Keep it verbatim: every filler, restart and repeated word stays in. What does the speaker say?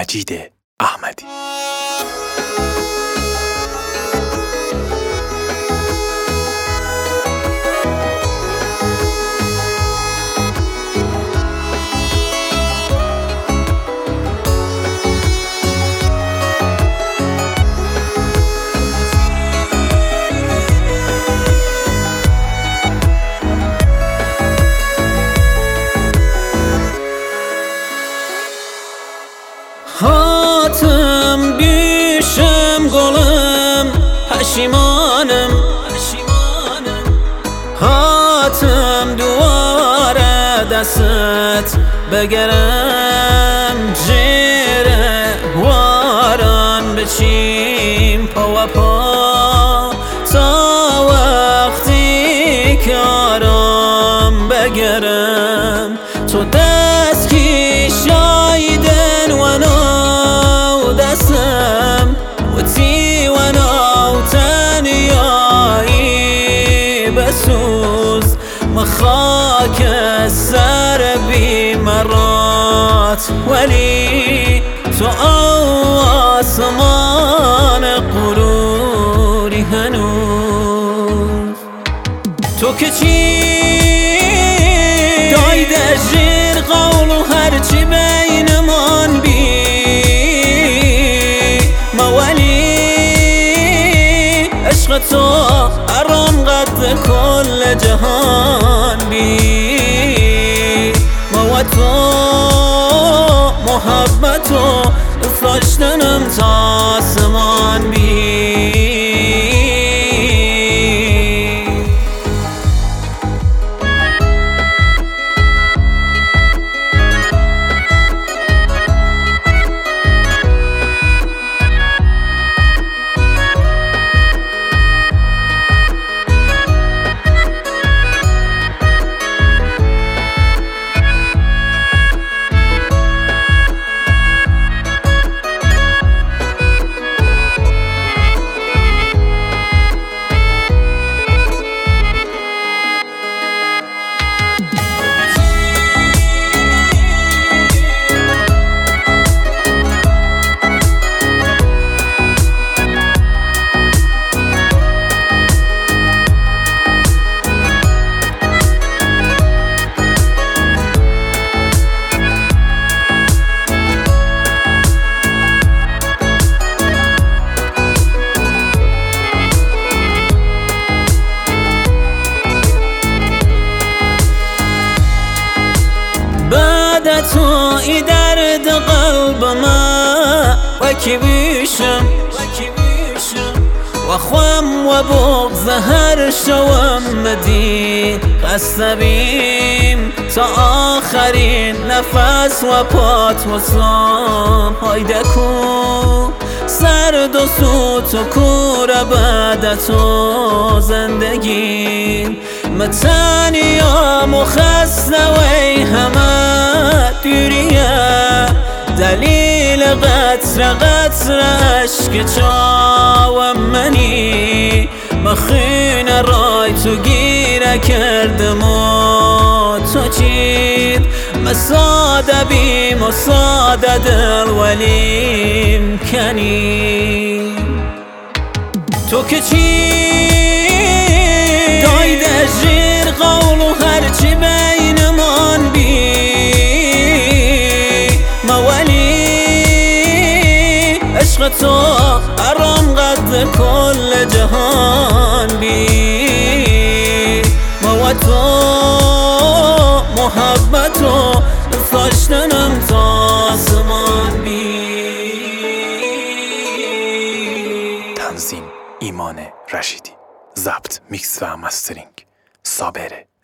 مجید احمدی. هاتم بیشم گلم پشیمانم هاتم دواره دستت بگرم جیره واران بچیم پا و پا تا وقتی که آرام بگرم تو دست کی شایدن و نو دستم و تی و نو تنیایی بسوز مخاک سر بی مرات ولی تو آسمان غروری هنوز تو که چی دایده جیر قول و هرچی بینمان بی مولی عشق تو ارام قد کل جهان بی مو تو محبت و داشتنم تا آسمان بی تو ای درد قلب ما و کی بیشم و خوام و بغض هر شوم مدی خسته بیم تا آخرین نفس و پات و سام هایده کو سرد و سوت و کور بعد تو زندگی متنیام و خسته وی همه دیریه دلیل قطر قطر عشق چاوم منی مخین رای تو گیره کردم و تو چید مساده بیم و ساده دل ولیم کنی تو که چی دایده جیر قول و هرچی بینمان بی مولی عشق تو ارام قد کل جهان بی مو تو محبت و داشتنم تا آسمان بی. تنظیم ایمان رشیدی، ضبط میکس و مسترینگ صابره.